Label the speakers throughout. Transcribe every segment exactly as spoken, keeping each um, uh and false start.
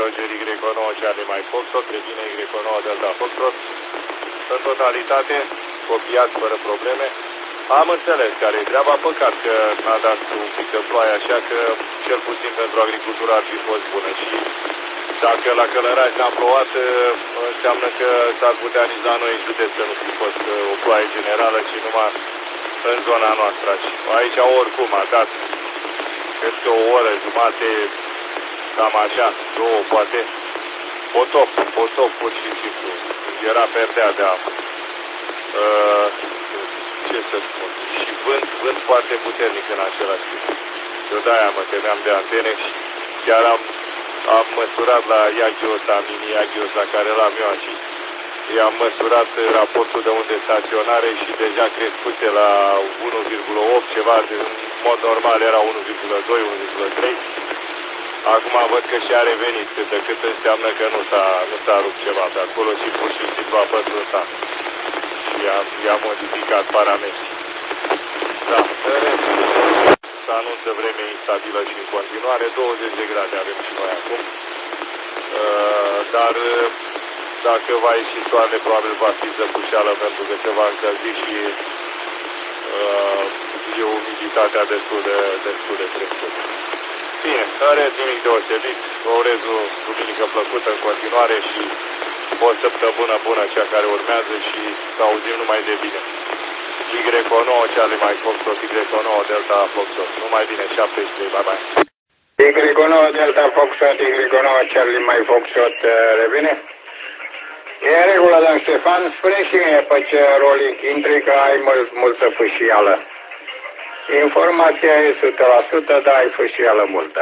Speaker 1: Roger Y nouă Charlie Mike Foxtrot, revine Y nouă Delta Foxtrot. În totalitate, copiat fără probleme. Am înțeles care-i treaba, păcat că n-a dat un pic de ploaie, așa că cel puțin pentru agricultură ar fi fost bună. Și dacă la Călăraș n-a plouat, înseamnă că s-ar putea nici la noi în județ să nu fi fost o ploaie generală, ci numai în zona noastră. Aici oricum a dat, cred că o oră, jumate, cam așa, două poate, potop, potop pur și simplu. Era perdea de apă. Uh, ce să spun? Și vânt, vânt foarte puternic în același timp. Eu de-aia mă temeam de antene și chiar am, am măsurat la Iagiosa, mini Iagiosa, care l-am eu aici. I-am măsurat raportul de unde staționare și deja crescuse la unu virgulă opt, ceva, de, în mod normal era unu virgulă doi, unu virgulă trei. Acum văd că și-a revenit, cât de cât înseamnă că nu s-a nu s-a rupt ceva pe acolo și pur și simplu a pătrundat. Și i-a modificat parametrii. Da, să anunță vreme instabilă și în continuare, douăzeci de grade avem și noi acum. Uh, dar dacă va ieși soarele, probabil va fi zăpușeală pentru că se va încălzi și uh, e umiditatea destul de, destul de crescută. Bine, în rest nimic deosebit, vă urez o duminică plăcută în continuare și o săptămână bună cea care urmează și să auzim numai de bine. Y nouă Charlie Mike Foxtrot, Y nouă Delta Foxtrot. Numai bine, șaptezeci și trei, bye bye.
Speaker 2: Y nouă Delta Foxtrot, Y nouă Charlie Mike Foxtrot, revine? E în regulă, Dan Ștefan, spune și mie pe ce rolling intri că ai mult, multă fâșială. Informația e o sută la sută, dar ai fâșială multă.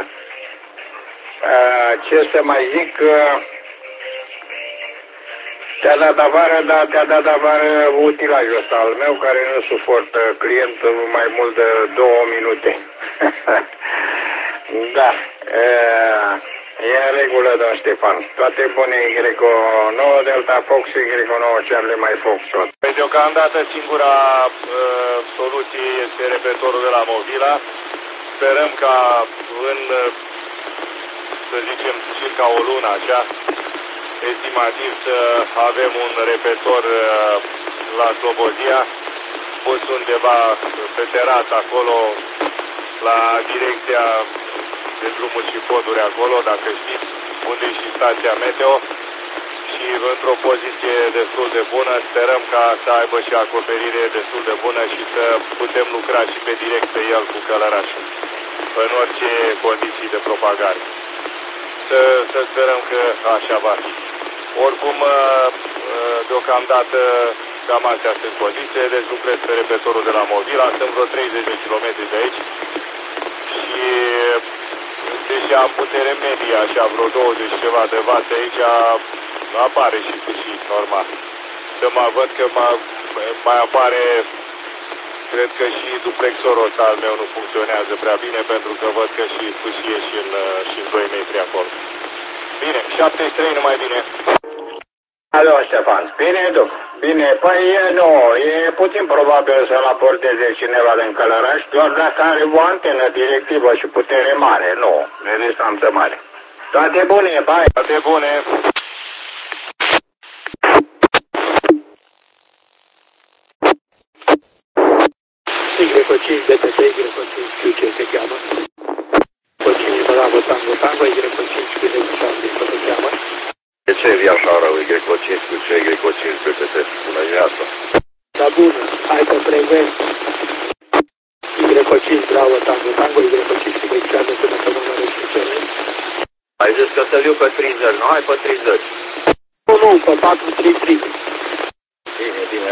Speaker 2: Ce să mai zic, te-a dat avară, dar te-a dat avară utilajul ăsta al meu, care nu suportă clientul mai mult de două minute. Da, e în regulă, Dan Ștefan. Toate bune, Y nouă Delta Fox, Y nouă Charlie Mike Foxtrot.
Speaker 1: Pe deocamdată singura uh, soluție este repetorul de la Movila. Sperăm ca în, să zicem, circa o lună, așa, estimativ să avem un repetor uh, la Slobozia, pus undeva pe terasă acolo, la direcția de drumuri și poduri acolo, dacă știți, unde e și stația meteo, și într-o poziție destul de bună. Sperăm ca să aibă și acoperire destul de bună și să putem lucra și pe direct pe el cu Călărașul, în orice condiții de propagare. Să, să sperăm că așa va fi. Oricum, deocamdată, cam astea sunt condiții, deci lucrez pe repetorul de la Movila, sunt vreo treizeci de kilometri de aici și deși am putere medie, așa, vreo douăzeci ceva de vate aici, apare și fâșii, normal. Să mă văd că mă, mai apare, cred că și duplexorul ăsta al meu nu funcționează prea bine, pentru că văd că și fâșie și în, și în doi metri acolo. Bine, șaptezeci și trei, numai bine.
Speaker 2: Alo, Ștefan, bine duc. Bine, păi nu, e puțin probabil să-l aporteze cineva din Călăraș, doar dacă are o antenă directivă și putere mare, nu, de distanță mare. Toate bune, bai!
Speaker 1: Toate bune!
Speaker 3: Y cinci, D T T, Y cinci, știu ce se cheamă. Y cinci, bravo, tango, tango, Y cinci, bine cu șapte, cum se cheamă.
Speaker 4: De ce vii așa rău, Y cinci cu ce, Y cinci pe T T? Bună dimineața!
Speaker 3: Da, bună, hai că frecvent. Y cinci, bravo, tango, tango, Y cinci, bine cu șapte, până că mă măresc cu ce.
Speaker 4: Ai zis că să-l iau pe trizări, nu? Hai pe trizări.
Speaker 3: Nu, nu, pe patru trei trei.
Speaker 4: Bine, bine.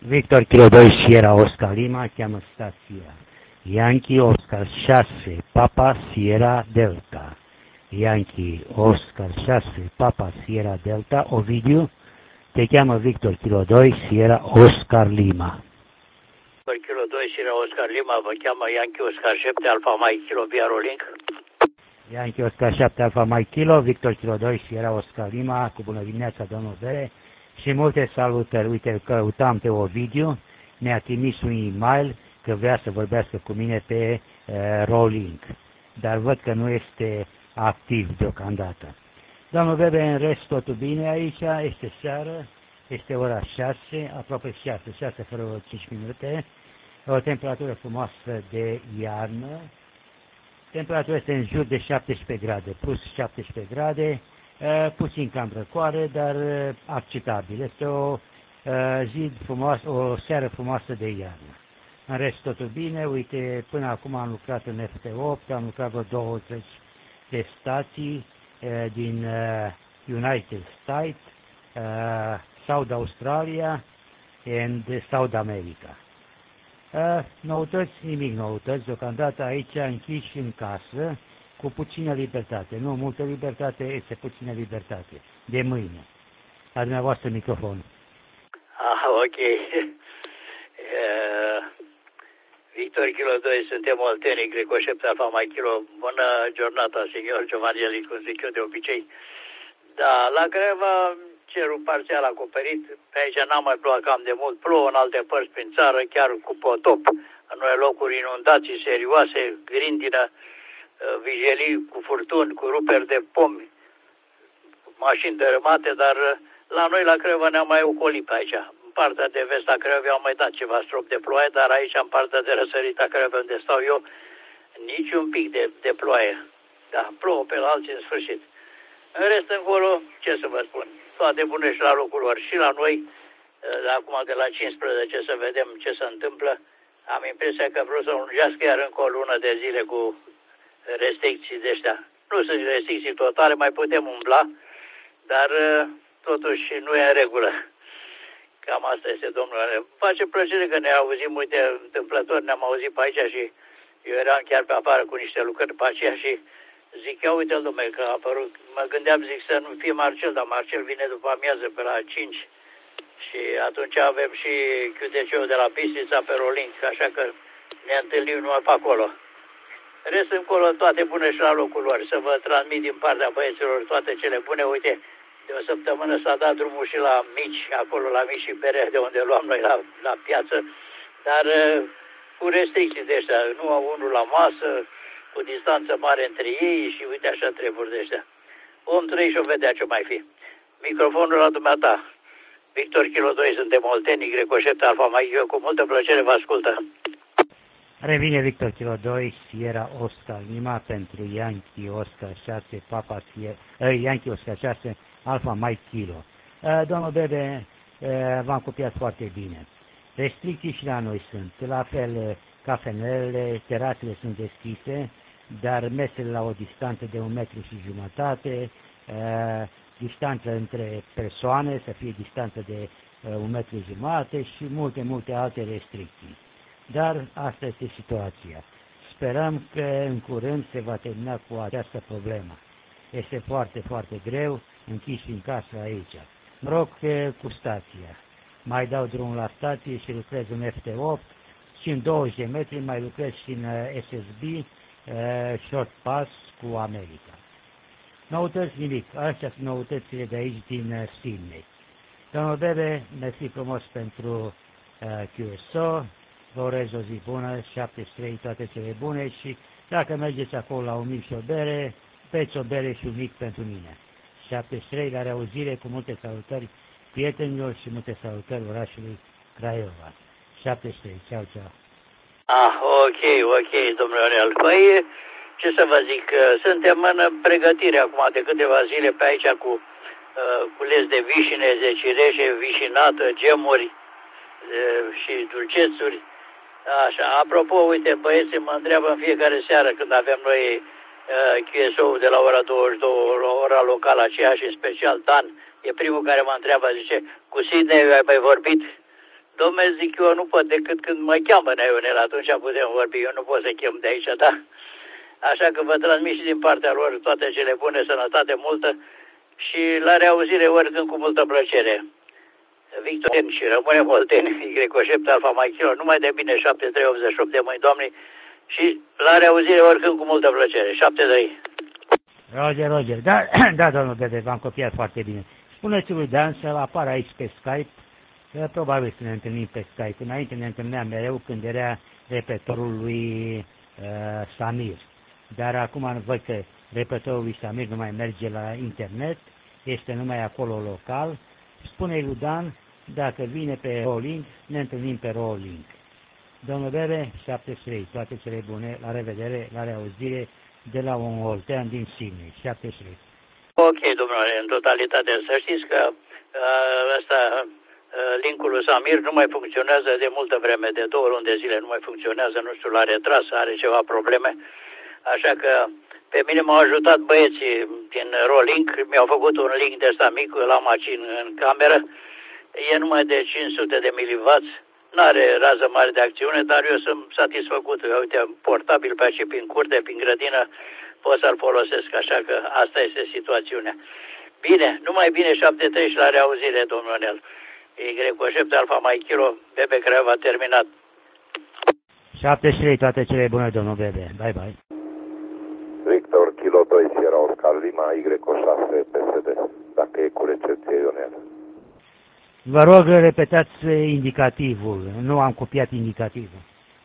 Speaker 5: Victor Kilo doi Sierra Oscar Lima, cheamă stația. Yankee Oscar șase, Papa Sierra Delta. Yankee Oscar șase, Papa Sierra Delta, Ovidiu, te cheamă Victor Kilo doi Sierra Oscar Lima.
Speaker 6: Victor Kilo doi Sierra Oscar Lima, vă cheamă Yankee Oscar șapte, Alfa Mike Kilo via Rolling.
Speaker 5: Yankee Oscar șapte, Alfa Mike Kilo, Victor Kilo doi Sierra Oscar Lima, cu bună dimineața, domnul Bere, și multe salutări. Uite, îl căutam pe Ovidiu, mi-a trimis un e-mail că vrea să vorbească cu mine pe uh, Rolling, dar văd că nu este activ deocamdată. Domnul Bebe, în rest totul bine aici, este seară, este ora șase, aproape șase, șase fără cinci minute, o temperatură frumoasă de iarnă, temperatura este în jur de șaptesprezece grade, plus șaptesprezece grade, uh, puțin cam răcoare, dar uh, acceptabil. Este o uh, zi frumoasă, o seară frumoasă de iarnă. În rest totul bine, uite, până acum am lucrat în F T opt, am lucrat vreo douăzeci de stații uh, din uh, United States, uh, South Australia and South America. Uh, noutăți, nimic noutăți, deocamdată aici închiși în casă, cu puțină libertate. Nu multă libertate, este puțină libertate. De mâine. La dumneavoastră microfon.
Speaker 6: Ah, ok. Uh, Victor Kilo doi, suntem Olteni, Greco șapte, Alfa Mike Kilo. Bună giornata, signor Giovanni, cum zic eu de obicei. Da, la Creva cerul parțial acoperit, pe aici n-am mai plouat cam de mult, plouă în alte părți prin țară, chiar cu potop, în noi locuri inundații serioase, grindină, vijelii cu furtuni, cu ruperi de pomi, mașini dărâmate, dar la noi la Creva ne-am mai ocolit pe aici. În partea de vest a Crevei au mai dat ceva strop de ploaie, dar aici în partea de răsărit a Crevei unde stau eu, niciun pic de, de ploaie. Da, plouă pe la alții în sfârșit. În rest încolo, ce să vă spun, toate bune și la locul lor. Și la noi, de acum de la cincisprezece, să vedem ce se întâmplă. Am impresia că vreau să lungească iar încă o lună de zile cu restricții de ăștia. Nu sunt restricții totale, mai putem umbla, dar totuși nu e în regulă. Cam asta este, domnule. Îmi face plăcere că ne auzim multe întâmplători, ne-am auzit pe aici și eu eram chiar pe afară cu niște lucrări pe aceea și zic, ia uite-l, domnule, că a apărut, mă gândeam, zic, să nu fie Marcel, dar Marcel vine după amiază pe la cinci și atunci avem și Q T C-ul de la Bistrița pe Rolling, așa că ne întâlnim numai pe acolo. Rest încolo toate bune și la locul lor, să vă transmit din partea băieților toate cele bune, uite, de o săptămână s-a dat drumul și la Mici, acolo la Mici și Bere, de unde luam noi la, la piață, dar cu restricții de ăștia, nu au unul la masă, cu distanță mare între ei și uite așa treburi de ăștia. Om trăi și o vedea ce mai fi. Microfonul la dumneata. Victor Kilo doi, suntem Olteni, Greco șapte, Alfa Mike, eu cu multă plăcere vă ascultă.
Speaker 5: Revine Victor Kilo doi, Sierra Oscar Lima pentru Yankee Oscar șase, Papa Sierra, eh, Yankee Oscar șase, Alfa Mike Kilo. Eh, domnul Bebe, eh, v-am copiat foarte bine. Restricții și la noi sunt. La fel, cafenelele, terasele sunt deschise, dar mesele la o distanță de un metru și jumătate, uh, distanță între persoane, să fie distanță de uh, un metru și jumătate și multe, multe alte restricții. Dar asta este situația. Sperăm că în curând se va termina cu această problemă. Este foarte, foarte greu, închiși în casă aici. Mă rog cu stația. Mai dau drumul la stație și lucrez în F T opt și în douăzeci de metri mai lucrez și în S S B, uh, Short Pass cu America. Noutăți nimic, astea sunt noutățile de aici din uh, Sydney. Domnul Bebe, mersi frumos pentru uh, Q S O, vă urez o zi bună, șaptezeci și trei, toate cele bune și dacă mergeți acolo la un mic și o bere, peți o bere și un mic pentru mine. șaptezeci și trei, la reauzire, cu multe salutări prietenilor și multe salutări orașului Craiova. șaptezeci și trei, ceau, ceau.
Speaker 6: Ah, ok, ok, domnule Ionel. Păi, ce să vă zic, suntem în pregătire acum de câteva zile pe aici cu uh, cules de vișine, de cireșe, vișinată, gemuri uh, și dulcețuri. Așa, apropo, uite, băieții mă întreabă în fiecare seară când avem noi uh, Q S O-ul de la ora douăzeci și două, la ora locală aceea și în special Dan, e primul care mă întreabă, zice, cu Sydney ai mai vorbit? Dom'le, zic, eu nu pot decât când mă cheamă Neionel, atunci putem vorbi, eu nu pot să chem de aici, da? Așa că vă transmit și din partea lor toate cele bune, sănătate multă și la reauzire oricând cu multă plăcere. Victor și rămâne Olteni, Y șapte Alfa Mike Kilo, numai de bine, șapte trei optzeci și opt de mâini, doamne, și la reauzire oricând cu multă plăcere, șapte trei.
Speaker 5: Roger, Roger, da, da, domnul Bebe, v-am copiat foarte bine. Spuneți lui Dan să apară aici pe Skype, că probabil să ne întâlnim pe Skype. Înainte ne întâlneam mereu când era repetorul lui uh, Samir. Dar acum văd că repetorul lui Samir nu mai merge la internet, este numai acolo local. Spune lui Dan, dacă vine pe Rolling, ne întâlnim pe Rolling. Domnul Bebe, șapte trei, toate cele bune, la revedere, la reauzire, de la un oltean din Sydney, șapte trei.
Speaker 6: Ok, domnule, în totalitate, să știți că uh, ăsta, uh, linkul lui Samir nu mai funcționează de multă vreme, de două luni de zile nu mai funcționează, nu știu, l-a retras, are ceva probleme, așa că pe mine m-au ajutat băieții din Rolink, mi-au făcut un link de ăsta mic, l-am aici în, în cameră, e numai de cinci sute de milivați, n-are rază mare de acțiune, dar eu sunt satisfăcut. Uite, portabil pe aici, prin curte, prin grădină, pot să-l folosesc, așa că asta este situația. Bine, numai bine, șapte trei și la reauzire, domnul Ionel. Y șapte Alfa Mike Kilo, Bebe Craiova a terminat.
Speaker 5: șapte trei, toate cele bune, domnul Bebe. Bye, bye.
Speaker 4: Victor, Kilo doi, Sierra Oscar Lima, Y șase, P S D. Dacă e cu recepție, Ionel.
Speaker 5: Vă rog, repetați indicativul. Nu am copiat indicativul.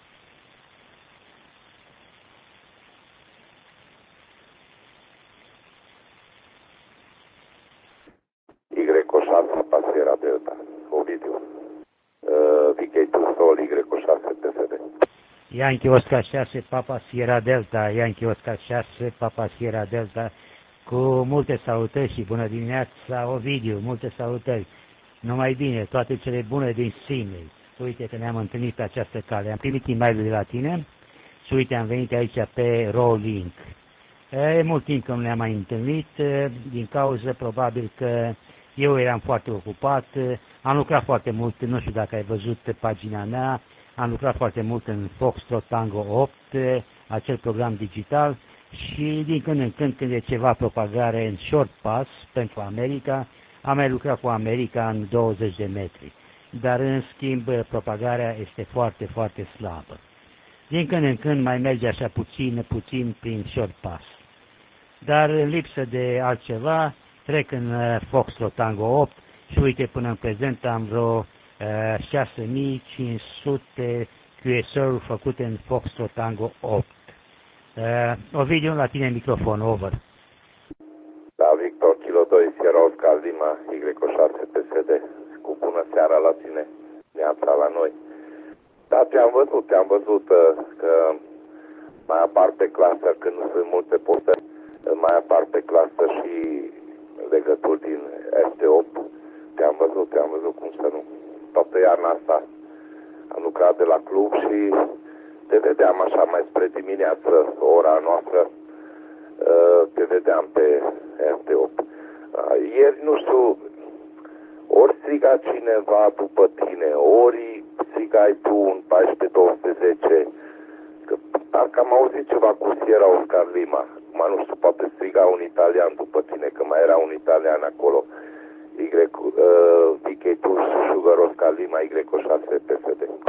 Speaker 4: Y șase, Pasiera Delta, Ovidiu. Uh, V K doi Sol, Y șase, P S D.
Speaker 5: Yankee Oscar șase, Papa Sierra Delta, Yankee Oscar șase, Papa Sierra Delta, cu multe salutări și bună dimineața, Ovidiu, multe salutări. Numai bine, toate cele bune din Sydney. Uite că ne-am întâlnit pe această cale. Am primit e-mail de la tine și uite, am venit aici pe Rolink. E mult timp că nu ne-am mai întâlnit, din cauză probabil că eu eram foarte ocupat, am lucrat foarte mult, nu știu dacă ai văzut pagina mea, am lucrat foarte mult în Foxtrot Tango opt, acel program digital, și din când în când, când e ceva propagare în short pass pentru America, am mai lucrat cu America în douăzeci de metri, dar în schimb propagarea este foarte, foarte slabă. Din când în când mai merge așa puțin, puțin prin short pass. Dar în lipsă de altceva, trec în Foxtrot Tango opt și uite, până în prezent am vreo uh, șase mii cinci sute Q S R-uri făcute în Foxtrot Tango opt. Uh, Ovidiu, la tine microfon, over.
Speaker 4: Da, Victor, Kilo doi, Sierra Oscar Lima, Y șase, P S D. Cu bună seara la tine, neața la noi. Da, te-am văzut, te-am văzut uh, că mai apar pe clasă, când nu sunt multe postări, mai apar pe clasă și legături din S T opt. Te-am văzut, te-am văzut, cum să nu. Toată iarna asta am lucrat de la club și te vedeam așa mai spre dimineață, ora noastră, te vedeam pe S T opt. Ieri, nu știu, ori striga cineva după tine, ori strigai tu un paisprezece două sute zece, că parcă am auzit ceva cu Sierra Oscar Lima. Mă, nu știu, poate striga un italian după tine, că mai era un italian acolo. Y, uh, V K doi Sugar Oscar Lima, Y șase, P S D.